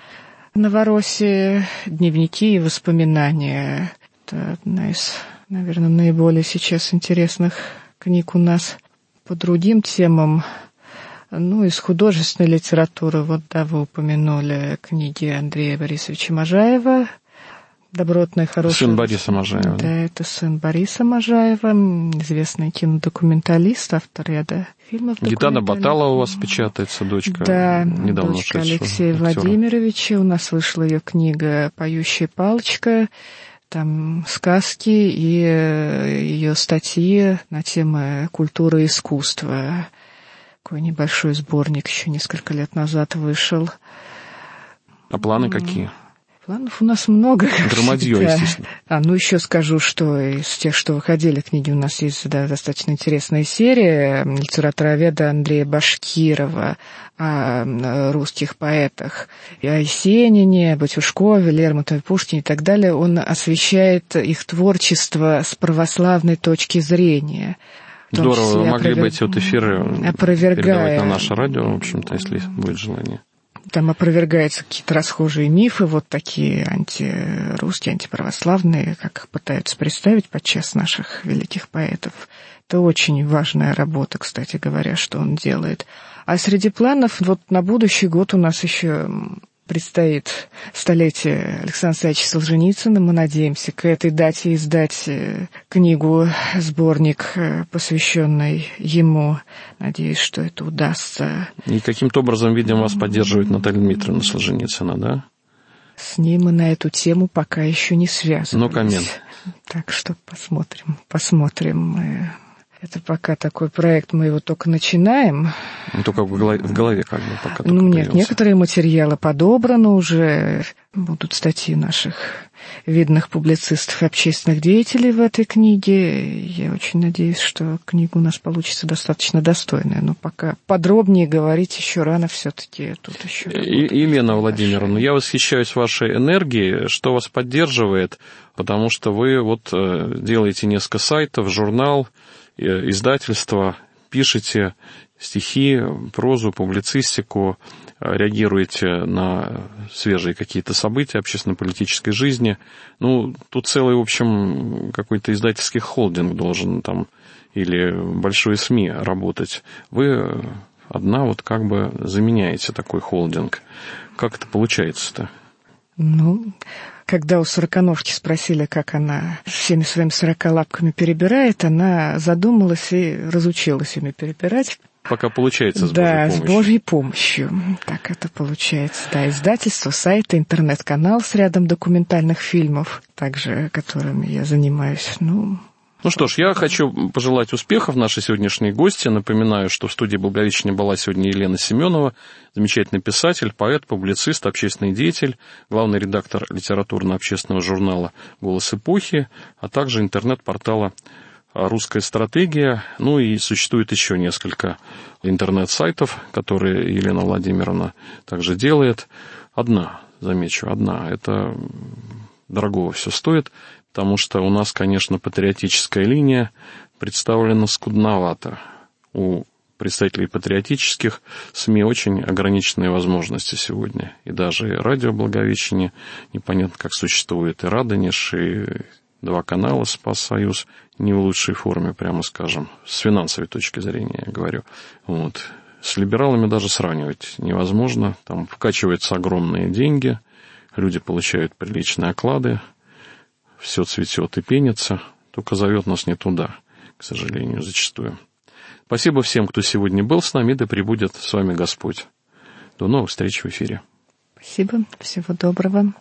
Новороссии, дневники и воспоминания. Это одна из, наверное, наиболее сейчас интересных книг у нас. По другим темам, ну, из художественной литературы, вот, да, вы упомянули книги Андрея Борисовича Можаева, «Добротная, хорошая». Сын Бориса Можаева. Да, это сын Бориса Можаева, известный кинодокументалист, автор ряда фильмов. Гитана Баталова у вас печатается, дочка. Да, недавно дочка Алексея Владимировича. У нас вышла ее книга «Поющая палочка». Там сказки и ее статьи на темы культуры и искусства. Такой небольшой сборник еще несколько лет назад вышел. А планы какие? Планов у нас много. Громадье, да. естественно. А, ну, еще скажу, что из тех, что выходили книги, у нас есть, да, достаточно интересная серия литературоведа Андрея Башкирова о русских поэтах. И о Есенине, Батюшкове, Лермонтове, Пушкине и так далее. Он освещает их творчество с православной точки зрения. Здорово, вы могли бы эти вот эфиры передавать на наше радио, в общем-то, если будет желание. Там опровергаются какие-то расхожие мифы, вот такие антирусские, антиправославные, как их пытаются представить подчас наших великих поэтов. Это очень важная работа, кстати говоря, что он делает. А среди планов, вот на будущий год у нас еще предстоит столетие Александра Александровича Солженицына. Мы надеемся к этой дате издать книгу, сборник, посвященный ему. Надеюсь, что это удастся. И каким-то образом, видимо, вас поддерживает Наталья Дмитриевна Солженицына, да? С ней мы на эту тему пока еще не связывались. Ну, коммент. Так что посмотрим, посмотрим. Это пока такой проект, мы его только начинаем. Ну, только в голове, в голове как бы пока. Ну, нет, появился. Некоторые материалы подобраны уже. Будут статьи наших видных публицистов и общественных деятелей в этой книге. Я очень надеюсь, что книга у нас получится достаточно достойная. Но пока подробнее говорить еще рано все-таки. Тут еще И, Елена Владимировна, я восхищаюсь вашей энергией, что вас поддерживает, потому что вы вот делаете несколько сайтов, журнал, издательство, пишете стихи, прозу, публицистику, реагируете на свежие какие-то события общественно-политической жизни. Ну, тут целый, в общем, какой-то издательский холдинг должен там или большой СМИ работать. Вы одна вот как бы заменяете такой холдинг. Как это получается-то? Ну, когда у сороконожки спросили, как она всеми своими сорокалапками перебирает, она задумалась и разучилась ими перебирать. Пока получается с Божьей да, помощью. Да, с Божьей помощью. Так это получается. Да, издательство, сайты, интернет-канал с рядом документальных фильмов, также которыми я занимаюсь. Ну... Ну что ж, я хочу пожелать успехов нашей сегодняшней гости. Напоминаю, что в студии Благовещения была сегодня Елена Семенова, замечательный писатель, поэт, публицист, общественный деятель, главный редактор литературно-общественного журнала «Голос эпохи», а также интернет-портала «Русская стратегия». Ну и существует еще несколько интернет-сайтов, которые Елена Владимировна также делает. Одна, замечу, одна. Это дорогого все стоит. Потому что у нас, конечно, патриотическая линия представлена скудновато. У представителей патриотических СМИ очень ограниченные возможности сегодня. И даже радио Благовещение непонятно как существует. И Радонеж, и два канала «Спас-Союз» не в лучшей форме, прямо скажем. С финансовой точки зрения, я говорю. Вот. С либералами даже сравнивать невозможно. Там вкачиваются огромные деньги, люди получают приличные оклады. Все цветет и пенится, только зовет нас не туда, к сожалению, зачастую. Спасибо всем, кто сегодня был с нами, да пребудет с вами Господь. До новых встреч в эфире. Спасибо, всего доброго.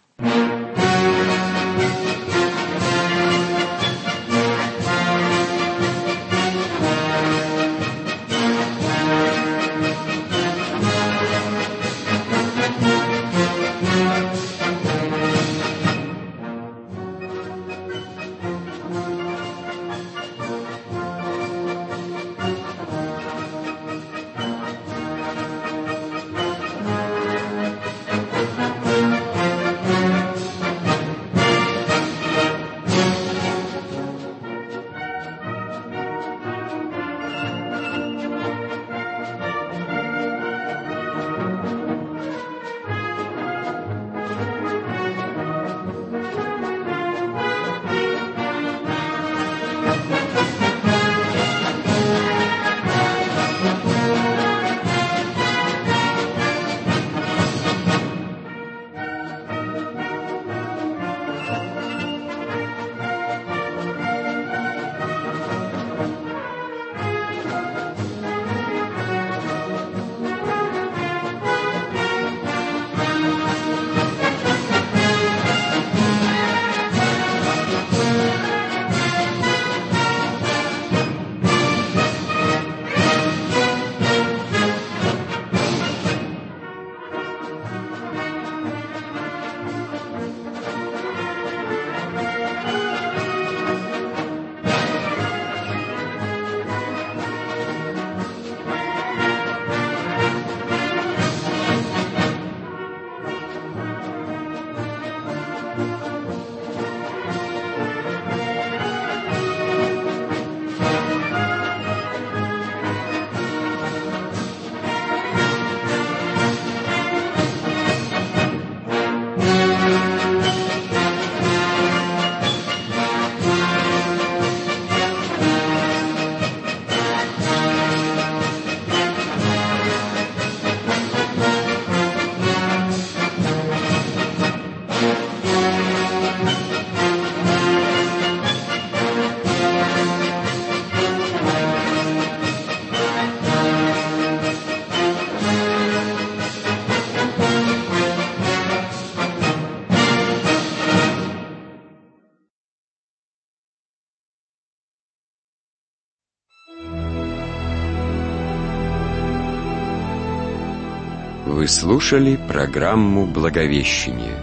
Вы слушали программу «Благовещение».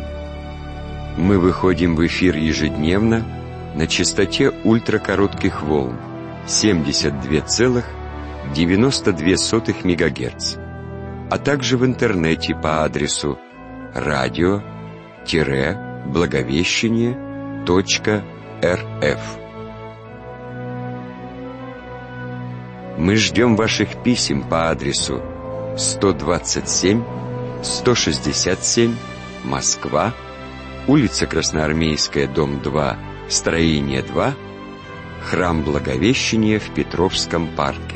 Мы выходим в эфир ежедневно на частоте ультракоротких волн семьдесят два целых девяносто две сотых мегагерц, а также в интернете по адресу радио благовещение точка эр эф. Мы ждем ваших писем по адресу сто двадцать семь сто шестьдесят семь, Москва, улица Красноармейская, дом два, строение два, храм Благовещения в Петровском парке.